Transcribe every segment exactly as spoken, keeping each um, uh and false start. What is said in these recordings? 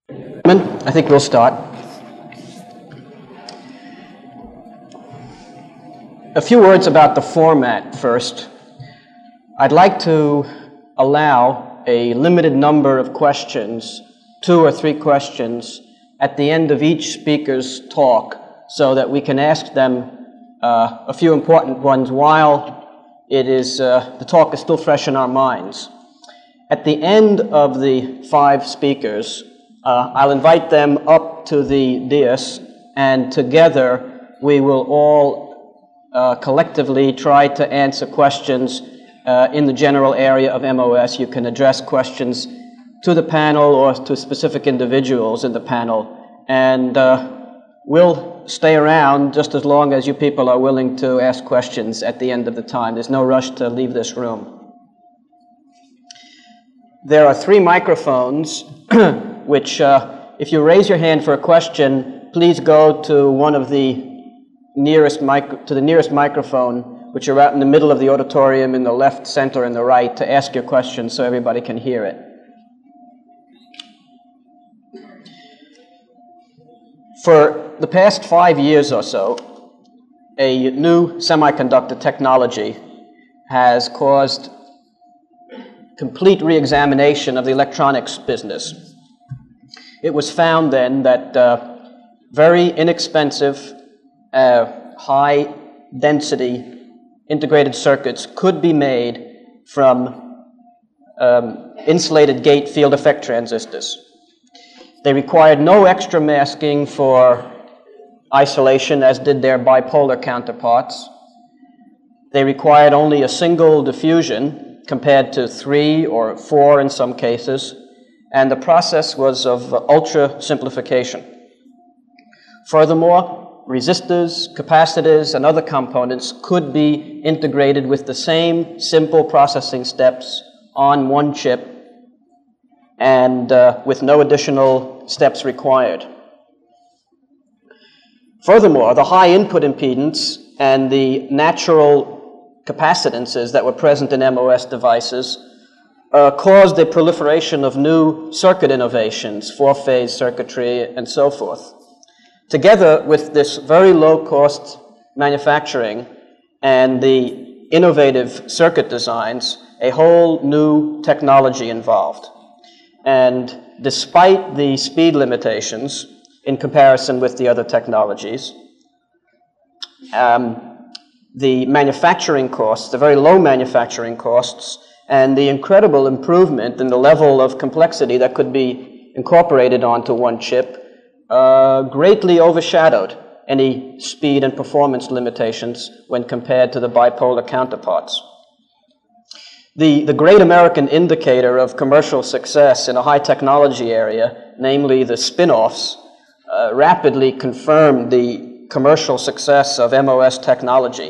I think we'll start. A few words about the format first. I'd like to allow a limited number of questions, two or three questions, at the end of each speaker's talk so that we can ask them uh, a few important ones while it is, uh, the talk is still fresh in our minds. At the end of the five speakers, uh, I'll invite them up to the dais, and together we will all uh, collectively try to answer questions uh, in the general area of M O S. You can address questions to the panel or to specific individuals in the panel, and uh, we'll stay around just as long as you people are willing to ask questions at the end of the time. There's no rush to leave this room. There are three microphones, which, uh, if you raise your hand for a question, please go to one of the nearest mic- to the nearest microphone, which are out in the middle of the auditorium, in the left, center, and the right, to ask your question so everybody can hear it. For the past five years or so, a new semiconductor technology has caused complete re-examination of the electronics business. It was found then that uh, very inexpensive, uh, high-density integrated circuits could be made from um, insulated gate field effect transistors. They required no extra masking for isolation, as did their bipolar counterparts. They required only a single diffusion, compared to three or four in some cases, and the process was of ultra simplification. Furthermore, resistors, capacitors, and other components could be integrated with the same simple processing steps on one chip and uh, with no additional steps required. Furthermore, the high input impedance and the natural capacitances that were present in M O S devices uh, caused the proliferation of new circuit innovations, four-phase circuitry, and so forth. Together with this very low-cost manufacturing and the innovative circuit designs, a whole new technology involved. And despite the speed limitations in comparison with the other technologies, um, the manufacturing costs, the very low manufacturing costs, and the incredible improvement in the level of complexity that could be incorporated onto one chip uh, greatly overshadowed any speed and performance limitations when compared to the bipolar counterparts. The, the great American indicator of commercial success in a high technology area, namely the spin-offs, uh, rapidly confirmed the commercial success of M O S technology.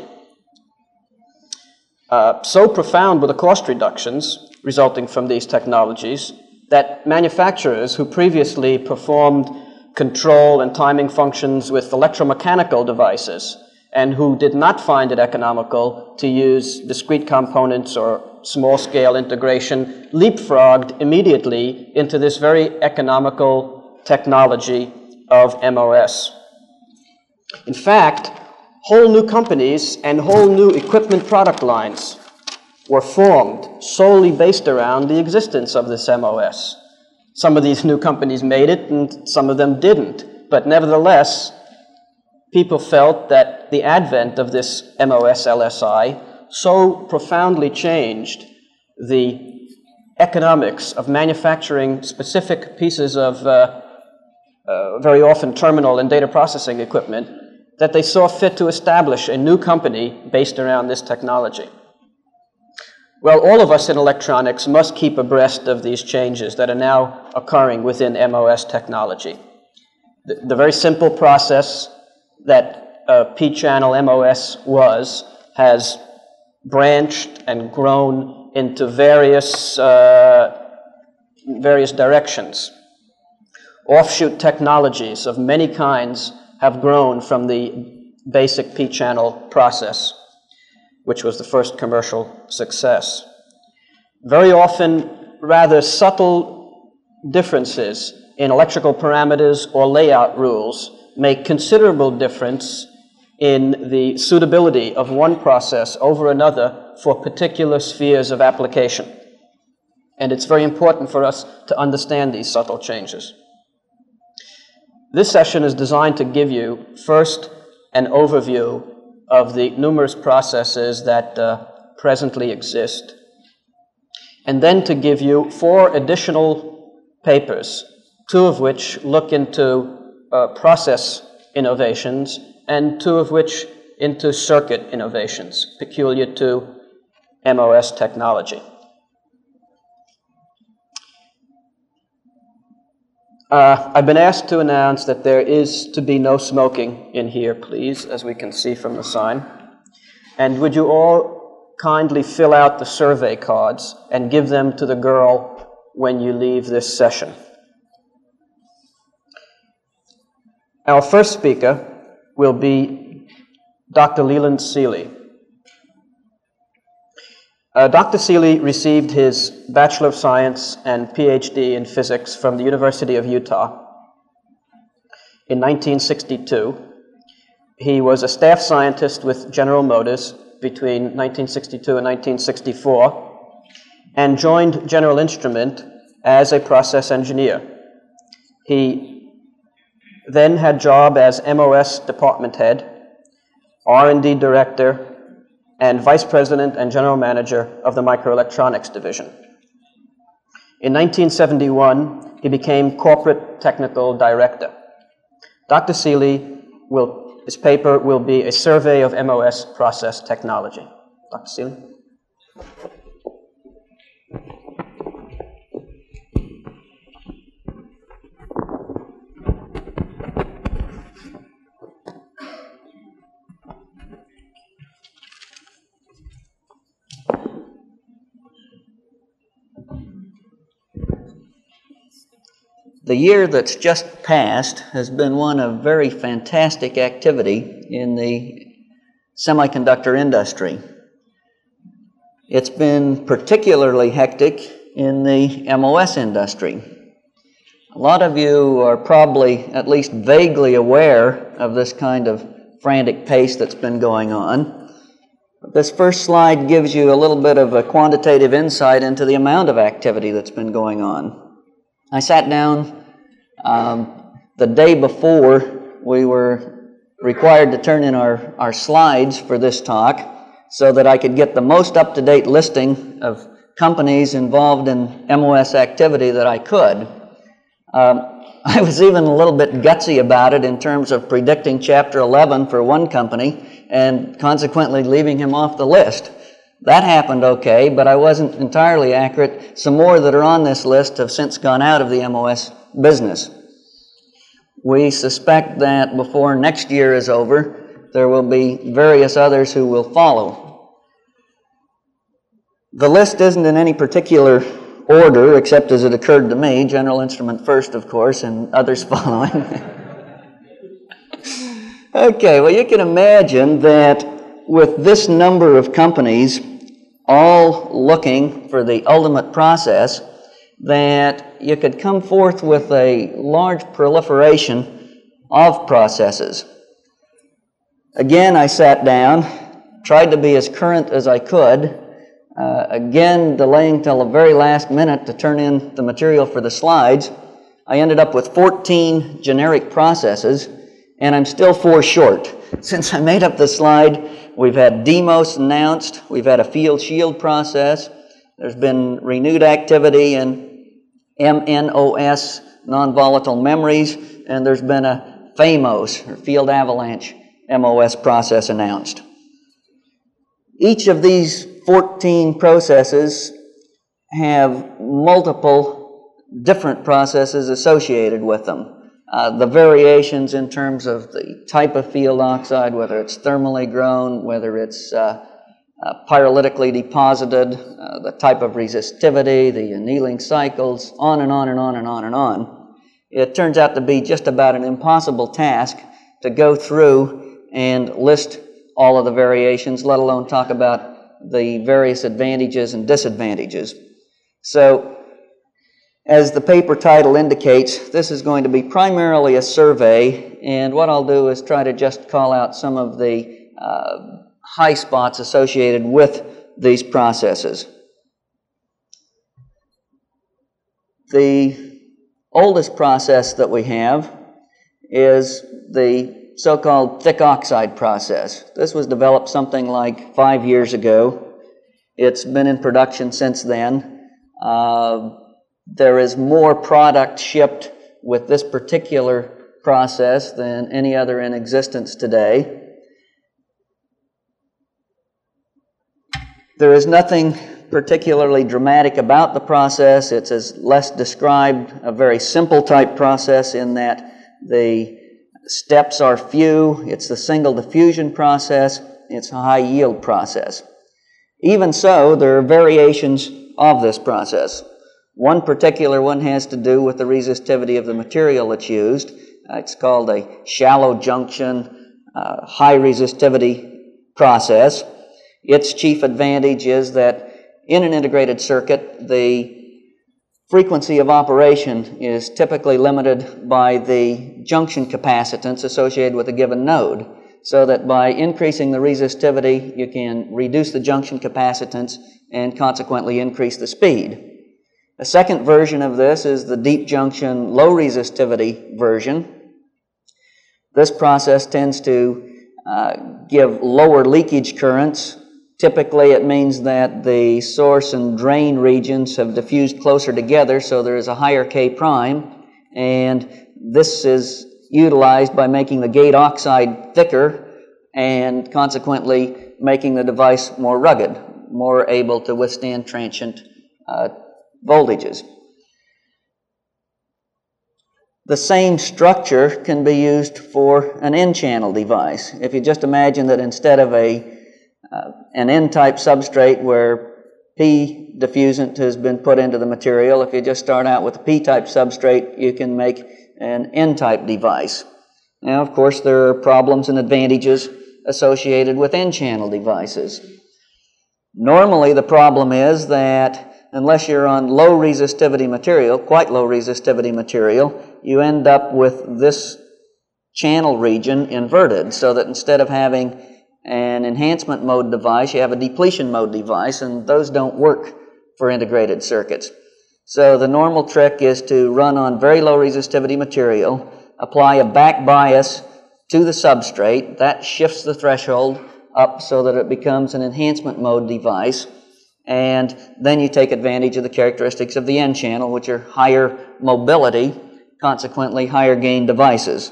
Uh, so profound were the cost reductions resulting from these technologies that manufacturers who previously performed control and timing functions with electromechanical devices and who did not find it economical to use discrete components or small-scale integration leapfrogged immediately into this very economical technology of M O S. In fact, whole new companies and whole new equipment product lines were formed solely based around the existence of this M O S. Some of these new companies made it and some of them didn't, but nevertheless, people felt that the advent of this M O S L S I so profoundly changed the economics of manufacturing specific pieces of uh, uh, very often terminal and data processing equipment that they saw fit to establish a new company based around this technology. Well, all of us in electronics must keep abreast of these changes that are now occurring within M O S technology. The, the very simple process that uh, P-channel M O S was has branched and grown into various, uh, various directions. Offshoot technologies of many kinds have grown from the basic P-channel process, which was the first commercial success. Very often, rather subtle differences in electrical parameters or layout rules make considerable difference in the suitability of one process over another for particular spheres of application. And it's very important for us to understand these subtle changes. This session is designed to give you, first, an overview of the numerous processes that uh, presently exist, and then to give you four additional papers, two of which look into uh, process innovations, and two of which into circuit innovations peculiar to M O S technology. Uh, I've been asked to announce that there is to be no smoking in here, please, as we can see from the sign. And would you all kindly fill out the survey cards and give them to the girl when you leave this session. Our first speaker will be Doctor Leland Seeley. Uh, Doctor Seeley received his Bachelor of Science and P H D in physics from the University of Utah in nineteen sixty-two. He was a staff scientist with General Motors between nineteen sixty-two and nineteen sixty-four and joined General Instrument as a process engineer. He then had a job as M O S department head, R and D director, and vice president and general manager of the microelectronics division. In nineteen seventy-one, he became corporate technical director. Doctor Seeley, will, his paper will be a survey of M O S process technology. Doctor Seeley. The year that's just passed has been one of very fantastic activity in the semiconductor industry. It's been particularly hectic in the M O S industry. A lot of you are probably at least vaguely aware of this kind of frantic pace that's been going on. This first slide gives you a little bit of a quantitative insight into the amount of activity that's been going on. I sat down um, the day before we were required to turn in our, our slides for this talk so that I could get the most up-to-date listing of companies involved in M O S activity that I could. Um, I was even a little bit gutsy about it in terms of predicting Chapter eleven for one company and consequently leaving him off the list. That happened okay, but I wasn't entirely accurate. Some more that are on this list have since gone out of the M O S business. We suspect that before next year is over, there will be various others who will follow. The list isn't in any particular order, except as it occurred to me. General Instrument first, of course, and others following. Okay, well, you can imagine that with this number of companies all looking for the ultimate process, that you could come forth with a large proliferation of processes. Again, I sat down, tried to be as current as I could, uh, again delaying till the very last minute to turn in the material for the slides. I ended up with fourteen generic processes, and I'm still four short. Since I made up the slide, we've had DEMOS announced, we've had a field shield process, there's been renewed activity in M N O S, non-volatile memories, and there's been a FAMOS, or field avalanche M O S process announced. Each of these fourteen processes have multiple different processes associated with them. Uh, the variations in terms of the type of field oxide, whether it's thermally grown, whether it's uh, uh, pyrolytically deposited, uh, the type of resistivity, the annealing cycles, on and on and on and on and on. It turns out to be just about an impossible task to go through and list all of the variations, let alone talk about the various advantages and disadvantages. So, As the paper title indicates, this is going to be primarily a survey, and what I'll do is try to just call out some of the uh, high spots associated with these processes. The oldest process that we have is the so-called thick oxide process. This was developed something like five years ago. It's been in production since then. Uh, there is more product shipped with this particular process than any other in existence today. There is nothing particularly dramatic about the process. It's as Les described, a very simple type process in that the steps are few. It's the single diffusion process. It's a high yield process. Even so, there are variations of this process. One particular one has to do with the resistivity of the material that's used. Uh, it's called a shallow junction, uh, high resistivity process. Its chief advantage is that in an integrated circuit, the frequency of operation is typically limited by the junction capacitance associated with a given node, so that by increasing the resistivity, you can reduce the junction capacitance and consequently increase the speed. A second version of this is the deep junction low resistivity version. This process tends to uh, give lower leakage currents. Typically, it means that the source and drain regions have diffused closer together, so there is a higher K prime, and this is utilized by making the gate oxide thicker and consequently making the device more rugged, more able to withstand transient uh, voltages. The same structure can be used for an N-channel device. If you just imagine that instead of a Uh, an N-type substrate where P diffusant has been put into the material, if you just start out with a P-type substrate, you can make an N-type device. Now, of course, there are problems and advantages associated with N-channel devices. Normally, the problem is that unless you're on low resistivity material, quite low resistivity material, you end up with this channel region inverted, so that instead of having an enhancement mode device, you have a depletion mode device, and those don't work for integrated circuits. So the normal trick is to run on very low resistivity material, apply a back bias to the substrate. That shifts the threshold up so that it becomes an enhancement mode device, and then you take advantage of the characteristics of the N-channel, which are higher mobility, consequently higher gain devices.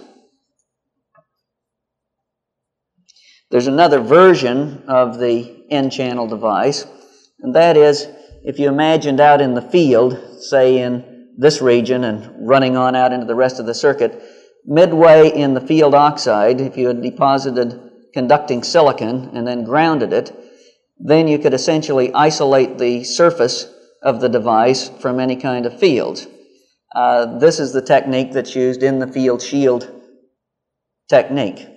There's another version of the N-channel device, and that is if you imagined out in the field, say in this region and running on out into the rest of the circuit, midway in the field oxide, if you had deposited conducting silicon and then grounded it, then you could essentially isolate the surface of the device from any kind of fields. Uh, this is the technique that's used in the field shield technique.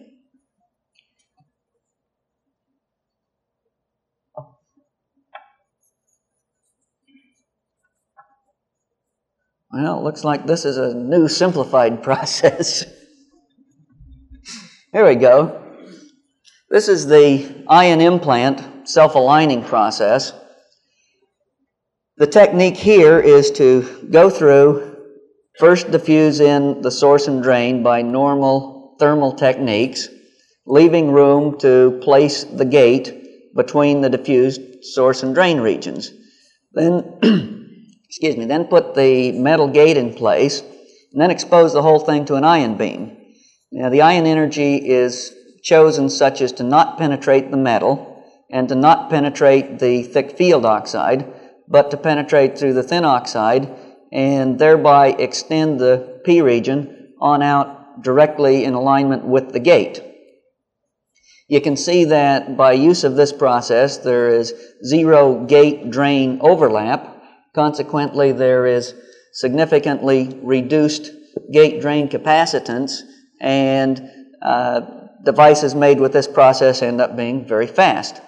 Well, it looks like this is a new simplified process. Here we go. This is the ion implant self-aligning process. The technique here is to go through, first diffuse in the source and drain by normal thermal techniques, leaving room to place the gate between the diffused source and drain regions. Then Excuse me, then put the metal gate in place, and then expose the whole thing to an ion beam. Now, the ion energy is chosen such as to not penetrate the metal and to not penetrate the thick field oxide, but to penetrate through the thin oxide and thereby extend the P region on out directly in alignment with the gate. You can see that by use of this process, there is zero gate-drain overlap. Consequently, there is significantly reduced gate-drain capacitance, and uh, devices made with this process end up being very fast.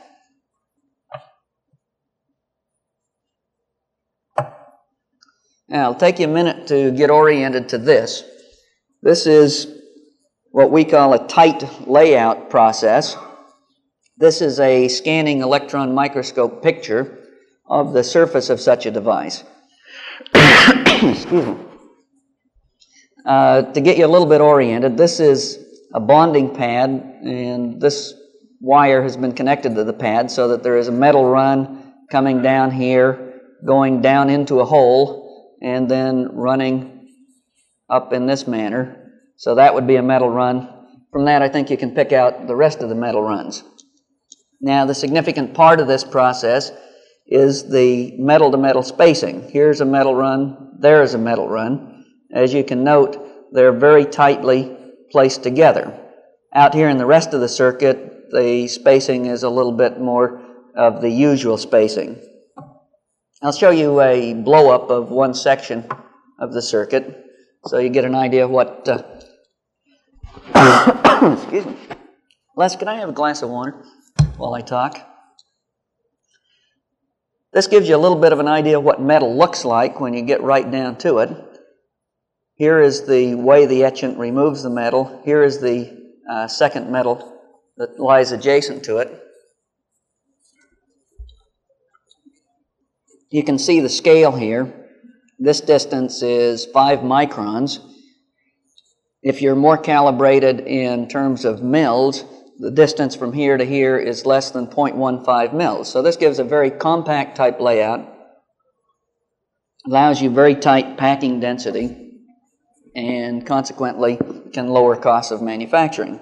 Now, it'll take you a minute to get oriented to this. This is what we call a tight layout process. This is a scanning electron microscope picture of the surface of such a device. Excuse me. Uh, to get you a little bit oriented, this is a bonding pad, and this wire has been connected to the pad so that there is a metal run coming down here, going down into a hole, and then running up in this manner. So that would be a metal run. From that, I think you can pick out the rest of the metal runs. Now, the significant part of this process is the metal-to-metal spacing. Here's a metal run, there's a metal run. As you can note, they're very tightly placed together. Out here in the rest of the circuit, the spacing is a little bit more of the usual spacing. I'll show you a blow-up of one section of the circuit so you get an idea of what... Uh, Excuse me. Les, can I have a glass of water while I talk? This gives you a little bit of an idea of what metal looks like when you get right down to it. Here is the way the etchant removes the metal. Here is the uh, second metal that lies adjacent to it. You can see the scale here. This distance is five microns. If you're more calibrated in terms of mils, the distance from here to here is less than zero point one five mils. So this gives a very compact type layout, allows you very tight packing density, and consequently can lower costs of manufacturing.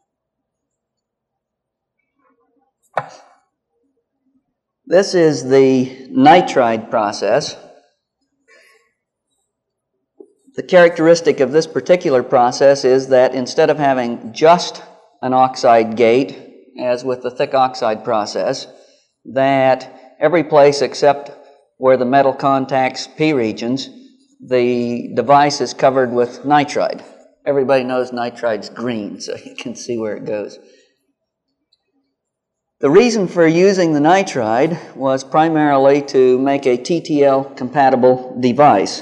This is the nitride process. The characteristic of this particular process is that instead of having just an oxide gate, as with the thick oxide process, that every place except where the metal contacts P regions, the device is covered with nitride. Everybody knows nitride's green, so you can see where it goes. The reason for using the nitride was primarily to make a T T L compatible device.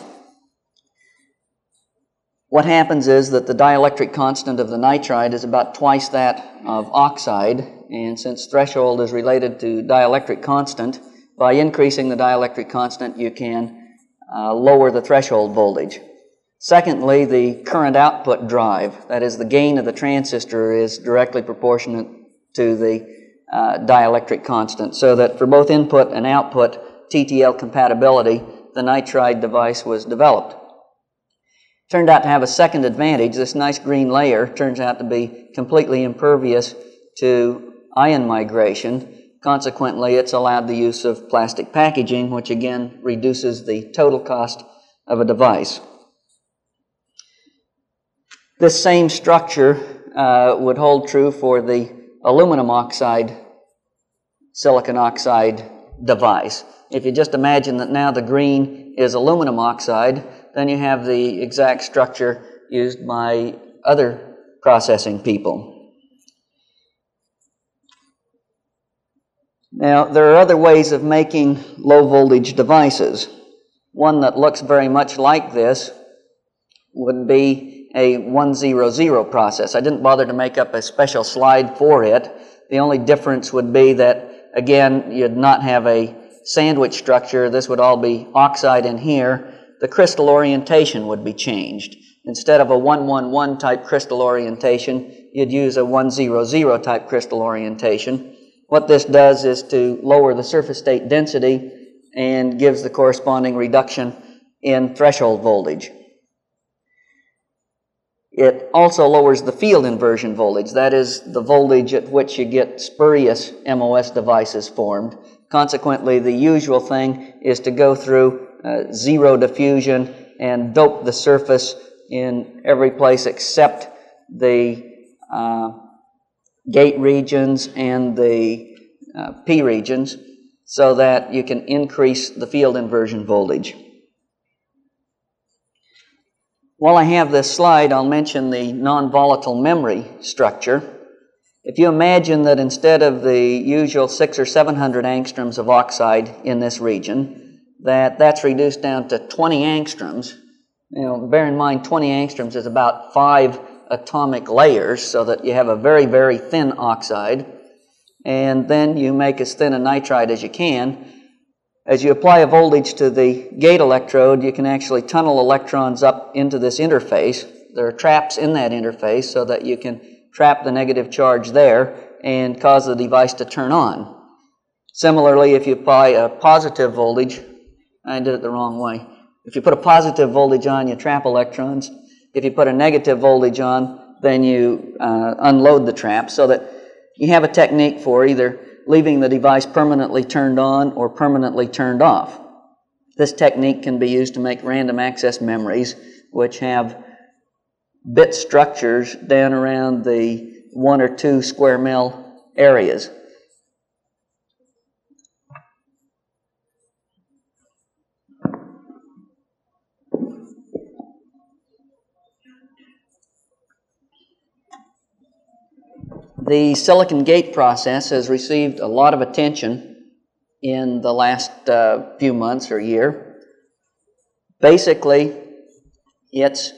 What happens is that the dielectric constant of the nitride is about twice that of oxide, and since threshold is related to dielectric constant, by increasing the dielectric constant you can uh, lower the threshold voltage. Secondly, the current output drive, that is the gain of the transistor, is directly proportionate to the uh, dielectric constant, so that for both input and output T T L compatibility, the nitride device was developed. Turned out to have a second advantage. This nice green layer turns out to be completely impervious to ion migration. Consequently, it's allowed the use of plastic packaging, which again reduces the total cost of a device. This same structure uh, would hold true for the aluminum oxide, silicon oxide device. If you just imagine that now the green is aluminum oxide, then you have the exact structure used by other processing people. Now, there are other ways of making low voltage devices. One that looks very much like this would be a one hundred process. I didn't bother to make up a special slide for it. The only difference would be that, again, you'd not have a sandwich structure. This would all be oxide in here. The crystal orientation would be changed. Instead of a one one one type crystal orientation, you'd use a one zero zero type crystal orientation. What this does is to lower the surface state density and gives the corresponding reduction in threshold voltage. It also lowers the field inversion voltage, that is the voltage at which you get spurious M O S devices formed. Consequently, the usual thing is to go through uh, zero diffusion and dope the surface in every place except the uh, gate regions and the uh, P regions, so that you can increase the field inversion voltage. While I have this slide, I'll mention the non-volatile memory structure. If you imagine that instead of the usual six or seven hundred angstroms of oxide in this region, that that's reduced down to twenty angstroms. You know, bear in mind twenty angstroms is about five atomic layers, so that you have a very, very thin oxide. And then you make as thin a nitride as you can. As you apply a voltage to the gate electrode, you can actually tunnel electrons up into this interface. There are traps in that interface so that you can trap the negative charge there and cause the device to turn on. Similarly, if you apply a positive voltage, I did it the wrong way. If you put a positive voltage on, you trap electrons. If you put a negative voltage on, then you uh, unload the trap, so that you have a technique for either leaving the device permanently turned on or permanently turned off. This technique can be used to make random access memories, which have bit structures down around the one or two square mil areas. The silicon gate process has received a lot of attention in the last uh, few months or year. Basically, it's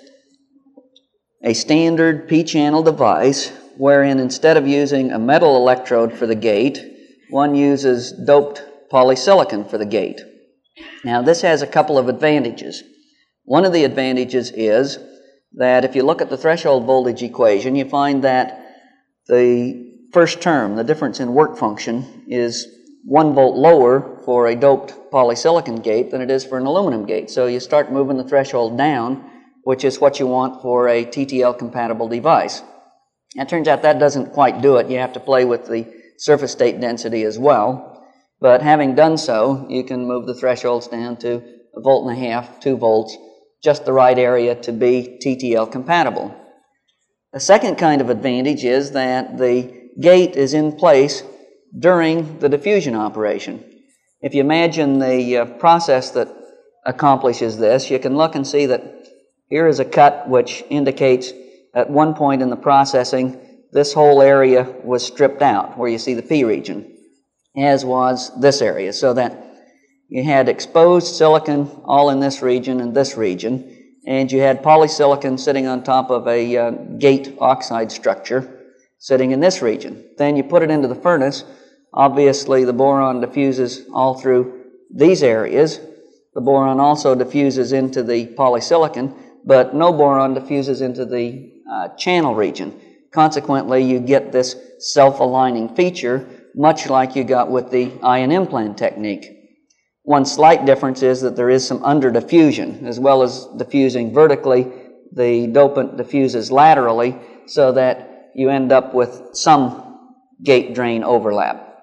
a standard P-channel device wherein instead of using a metal electrode for the gate, one uses doped polysilicon for the gate. Now, this has a couple of advantages. One of the advantages is that if you look at the threshold voltage equation, you find that the first term, the difference in work function, is one volt lower for a doped polysilicon gate than it is for an aluminum gate. So you start moving the threshold down, which is what you want for a T T L-compatible device. It turns out that doesn't quite do it. You have to play with the surface state density as well. But having done so, you can move the thresholds down to a volt and a half, two volts, just the right area to be T T L-compatible. A second kind of advantage is that the gate is in place during the diffusion operation. If you imagine the uh, process that accomplishes this, you can look and see that here is a cut which indicates at one point in the processing this whole area was stripped out, where you see the P region, as was this area, so that you had exposed silicon all in this region and this region, and you had polysilicon sitting on top of a uh, gate oxide structure sitting in this region. Then you put it into the furnace. Obviously, the boron diffuses all through these areas. The boron also diffuses into the polysilicon, but no boron diffuses into the uh, channel region. Consequently, you get this self-aligning feature, much like you got with the ion implant technique. One slight difference is that there is some under-diffusion. As well as diffusing vertically, the dopant diffuses laterally, so that you end up with some gate-drain overlap.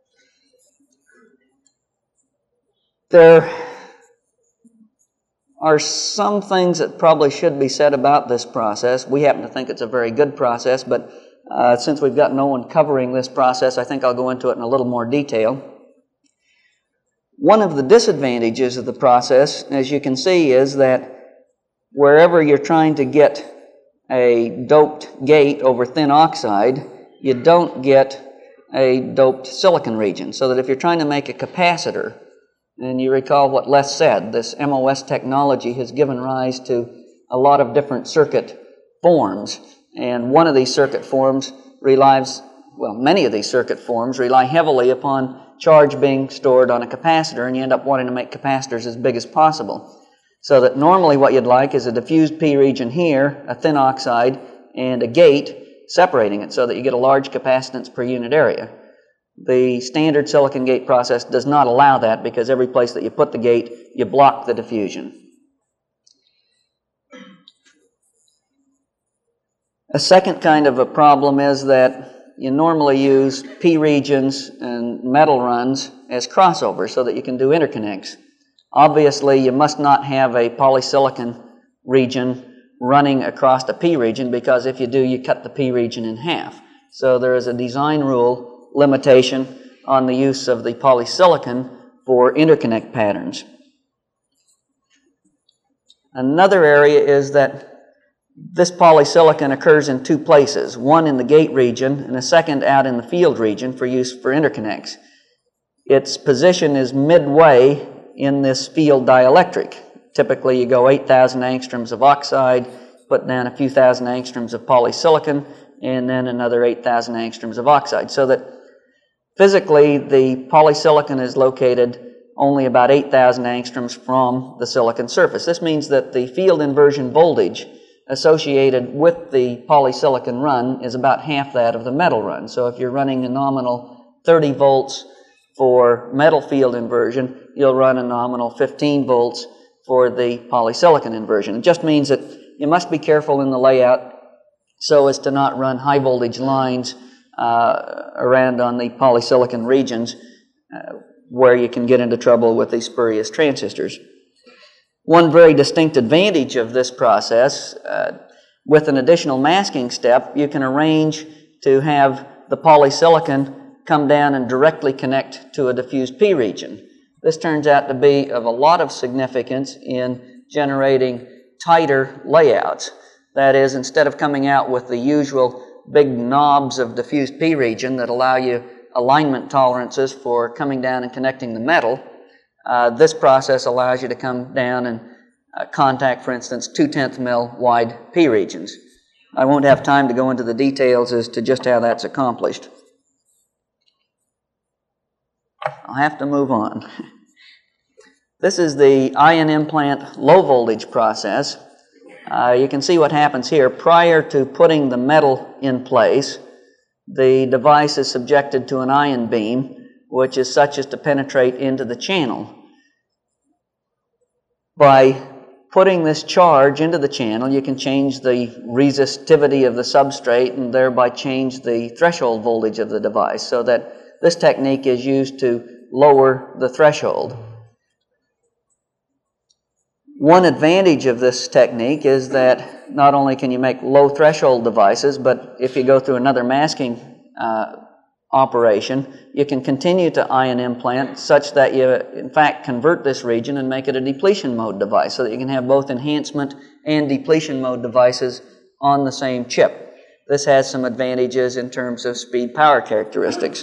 There are some things that probably should be said about this process. We happen to think it's a very good process, but uh, since we've got no one covering this process, I think I'll go into it in a little more detail. One of the disadvantages of the process, as you can see, is that wherever you're trying to get a doped gate over thin oxide, you don't get a doped silicon region. So that if you're trying to make a capacitor, and you recall what Les said, this M O S technology has given rise to a lot of different circuit forms. And one of these circuit forms relies, well, many of these circuit forms rely heavily upon charge being stored on a capacitor, and you end up wanting to make capacitors as big as possible. So that normally what you'd like is a diffused P region here, a thin oxide, and a gate separating it so that you get a large capacitance per unit area. The standard silicon gate process does not allow that, because every place that you put the gate, you block the diffusion. A second kind of a problem is that you normally use P regions and metal runs as crossovers so that you can do interconnects. Obviously, you must not have a polysilicon region running across the P region, because if you do, you cut the P region in half. So there is a design rule limitation on the use of the polysilicon for interconnect patterns. Another area is that this polysilicon occurs in two places, one in the gate region and a second out in the field region for use for interconnects. Its position is midway in this field dielectric. Typically you go eight thousand angstroms of oxide, put down a few thousand angstroms of polysilicon, and then another eight thousand angstroms of oxide. So that physically the polysilicon is located only about eight thousand angstroms from the silicon surface. This means that the field inversion voltage associated with the polysilicon run is about half that of the metal run. So if you're running a nominal thirty volts for metal field inversion, you'll run a nominal fifteen volts for the polysilicon inversion. It just means that you must be careful in the layout so as to not run high voltage lines uh, around on the polysilicon regions uh, where you can get into trouble with these spurious transistors. One very distinct advantage of this process, uh, with an additional masking step, you can arrange to have the polysilicon come down and directly connect to a diffused P region. This turns out to be of a lot of significance in generating tighter layouts. That is, instead of coming out with the usual big knobs of diffused P region that allow you alignment tolerances for coming down and connecting the metal, uh, this process allows you to come down and uh, contact, for instance, two-tenth mil wide P regions. I won't have time to go into the details as to just how that's accomplished. I'll have to move on. This is the ion implant low voltage process. Uh, you can see what happens here. Prior to putting the metal in place, the device is subjected to an ion beam, which is such as to penetrate into the channel. By putting this charge into the channel, you can change the resistivity of the substrate and thereby change the threshold voltage of the device, so that this technique is used to lower the threshold. One advantage of this technique is that not only can you make low threshold devices, but if you go through another masking uh, operation, you can continue to ion implant such that you in fact convert this region and make it a depletion mode device, so that you can have both enhancement and depletion mode devices on the same chip. This has some advantages in terms of speed power characteristics.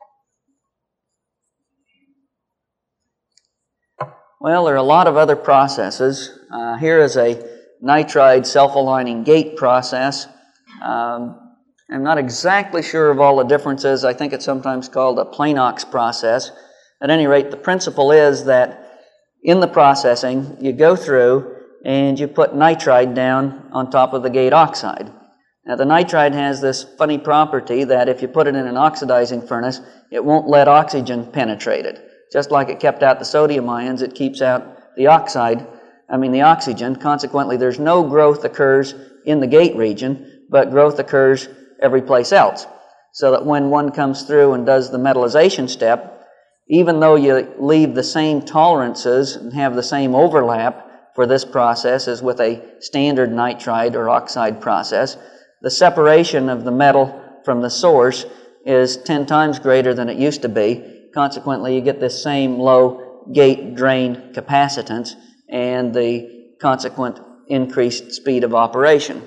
Well, there are a lot of other processes. Uh, here is a nitride self-aligning gate process. Um, I'm not exactly sure of all the differences. I think it's sometimes called a Planox process. At any rate, the principle is that in the processing, you go through and you put nitride down on top of the gate oxide. Now, the nitride has this funny property that if you put it in an oxidizing furnace, it won't let oxygen penetrate it. Just like it kept out the sodium ions, it keeps out the oxide, I mean the oxygen. Consequently, there's no growth occurs in the gate region, but growth occurs every place else. So that when one comes through and does the metallization step, even though you leave the same tolerances and have the same overlap for this process as with a standard nitride or oxide process, the separation of the metal from the source is ten times greater than it used to be. Consequently, you get this same low gate drain capacitance and the consequent increased speed of operation.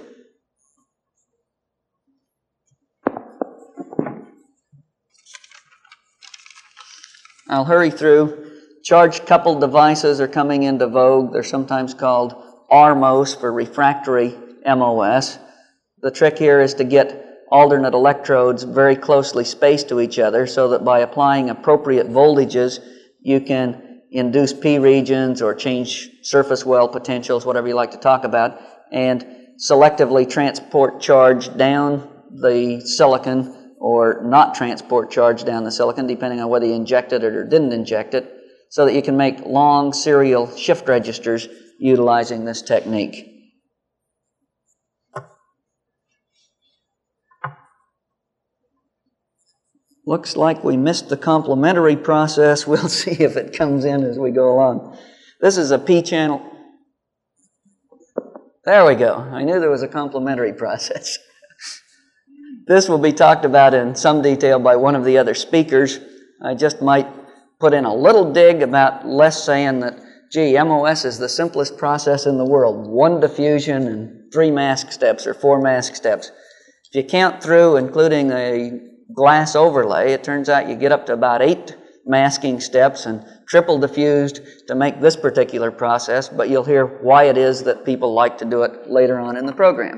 I'll hurry through. Charged coupled devices are coming into vogue. They're sometimes called R M O S for refractory M O S. The trick here is to get alternate electrodes very closely spaced to each other so that by applying appropriate voltages, you can induce P regions or change surface well potentials, whatever you like to talk about, and selectively transport charge down the silicon or not transport charge down the silicon, depending on whether you injected it or didn't inject it, so that you can make long serial shift registers utilizing this technique. Looks like we missed the complementary process. We'll see if it comes in as we go along. This is a P-channel. There we go. I knew there was a complementary process. This will be talked about in some detail by one of the other speakers. I just might put in a little dig about Les saying that, gee, M O S is the simplest process in the world. One diffusion and three mask steps or four mask steps. If you count through, including a glass overlay, it turns out you get up to about eight masking steps and triple diffused to make this particular process, but you'll hear why it is that people like to do it later on in the program.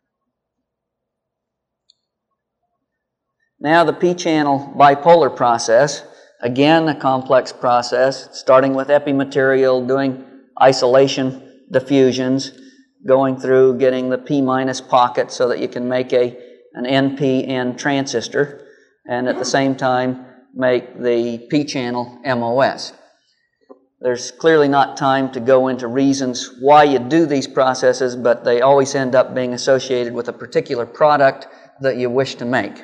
Now the P-channel bipolar process, again a complex process, starting with epimaterial, doing isolation diffusions, going through getting the P minus pocket so that you can make a, an N P N transistor, and at the same time make the P-channel M O S. There's clearly not time to go into reasons why you do these processes, but they always end up being associated with a particular product that you wish to make.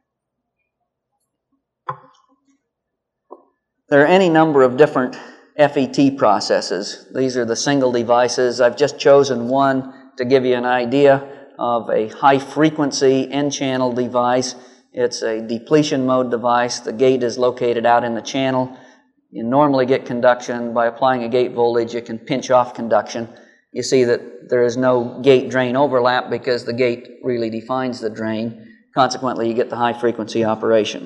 There are any number of different F E T processes. These are the single devices. I've just chosen one to give you an idea of a high-frequency N-channel device. It's a depletion mode device. The gate is located out in the channel. You normally get conduction by applying a gate voltage. You can pinch off conduction. You see that there is no gate-drain overlap because the gate really defines the drain. Consequently, you get the high-frequency operation.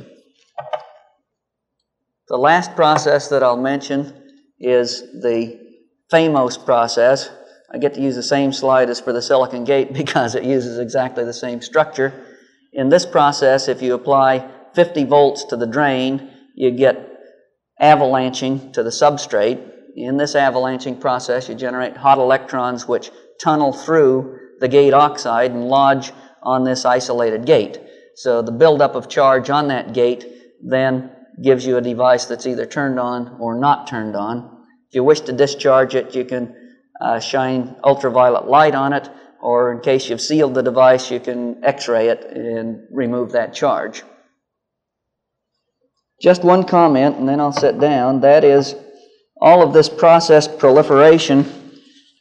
The last process that I'll mention is the Famous process. I get to use the same slide as for the silicon gate because it uses exactly the same structure. In this process, if you apply fifty volts to the drain, you get avalanching to the substrate. In this avalanching process, you generate hot electrons which tunnel through the gate oxide and lodge on this isolated gate. So the buildup of charge on that gate then gives you a device that's either turned on or not turned on. If you wish to discharge it, you can uh, shine ultraviolet light on it, or in case you've sealed the device, you can X-ray it and remove that charge. Just one comment, and then I'll sit down. That is, all of this process proliferation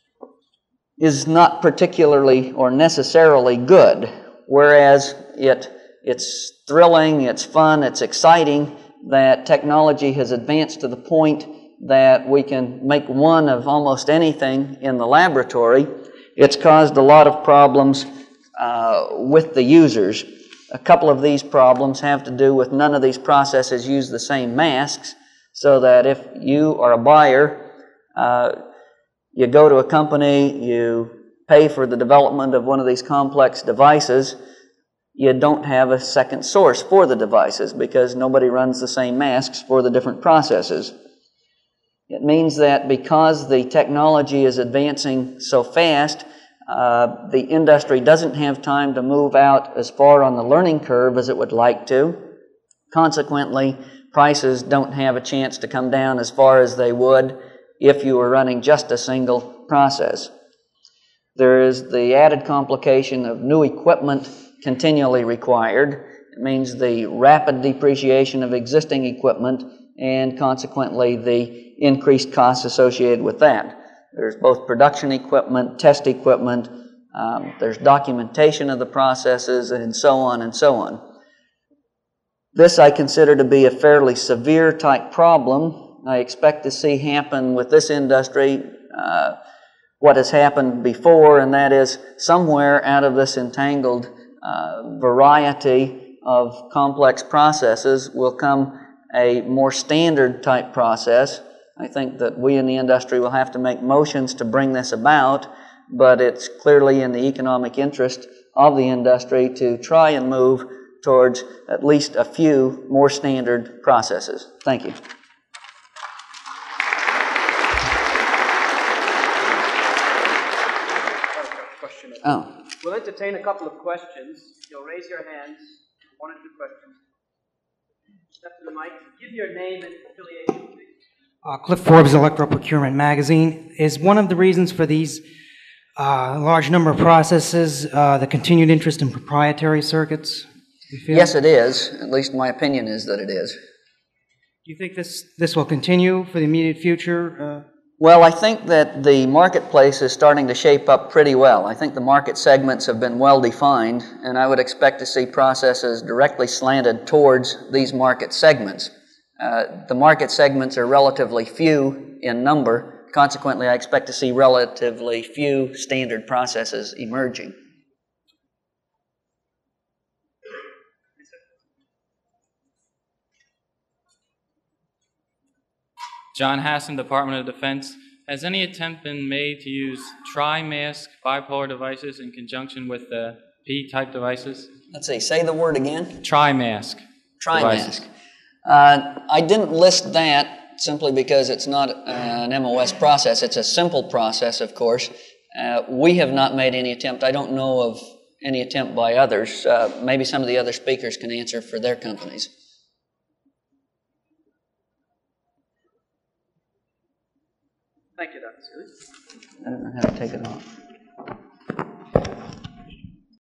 is not particularly or necessarily good, whereas it, it's thrilling, it's fun, it's exciting that technology has advanced to the point that we can make one of almost anything in the laboratory. It's caused a lot of problems uh, with the users. A couple of these problems have to do with none of these processes use the same masks, so that if you are a buyer, uh, you go to a company, you pay for the development of one of these complex devices, you don't have a second source for the devices because nobody runs the same masks for the different processes. It means that because the technology is advancing so fast, uh, the industry doesn't have time to move out as far on the learning curve as it would like to. Consequently, prices don't have a chance to come down as far as they would if you were running just a single process. There is the added complication of new equipment continually required. It means the rapid depreciation of existing equipment and consequently the increased costs associated with that. There's both production equipment, test equipment, um, there's documentation of the processes, and so on and so on. This I consider to be a fairly severe type problem. I expect to see happen with this industry uh, what has happened before, and that is somewhere out of this entangled uh, variety of complex processes will come a more standard type process. I think that we in the industry will have to make motions to bring this about, but it's clearly in the economic interest of the industry to try and move towards at least a few more standard processes. Thank you. Oh. We'll entertain a couple of questions. You'll raise your hands, one or two questions. Step to the mic. Give your name and affiliation, please. Uh, Cliff Forbes, Electro Procurement Magazine. Is one of the reasons for these uh, large number of processes uh, the continued interest in proprietary circuits? Do you feel? Yes, it is. At least my opinion is that it is. Do you think this, this will continue for the immediate future? Uh, Well, I think that the marketplace is starting to shape up pretty well. I think the market segments have been well defined, and I would expect to see processes directly slanted towards these market segments. Uh, the market segments are relatively few in number. Consequently, I expect to see relatively few standard processes emerging. John Hassan, Department of Defense. Has any attempt been made to use tri-mask bipolar devices in conjunction with the P-type devices? Let's see, say the word again. Tri-mask. Trimask. Uh, I didn't list that simply because it's not uh, an M O S process. It's a simple process, of course. Uh, we have not made any attempt. I don't know of any attempt by others. Uh, maybe some of the other speakers can answer for their companies. Thank you, Doctor Seeley. I don't know how to take it off.